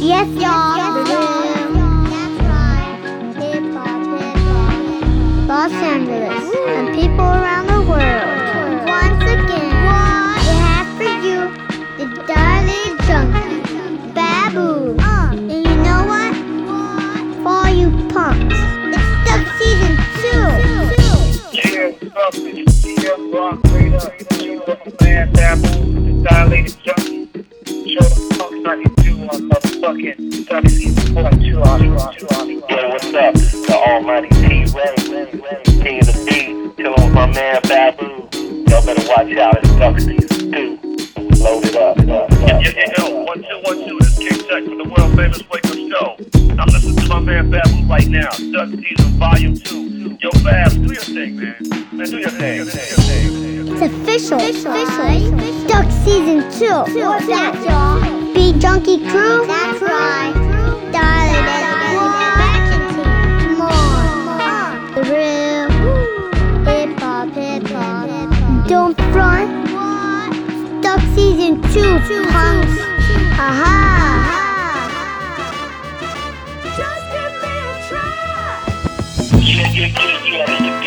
Yes, y'all. That's right. Hip hop. Los Angeles and people around the world. Once again, we have for you the Dilated Junkie, Babu. And you know what? For all you punks, it's Stuck Season 2. Yeah, rock radar, man, Babu, the Dilated Junkie. Show the punks how you do on motherfucking Stuck Season 2. Yo, what's up? The almighty T-Ray, king of the beat. Chill with my man Babu. Y'all better watch out, it's Stuck Season 2. Load it up. Yo, 1-2-1-2, this is King Tech from the world famous Wake Up Show. I'm listening to my man Babu right now. Stuck Season Volume 2. Yo, Bab, do your thing, man. Man, do your thing. It's official. Stuck Season 2. What's that, y'all? Beat Junkie Crew? That's right. Dilated Expansion Team. Come on. The real hip hop. Don't front. Stuck Season 2. Punks. Aha. Just give me a try. Yeah,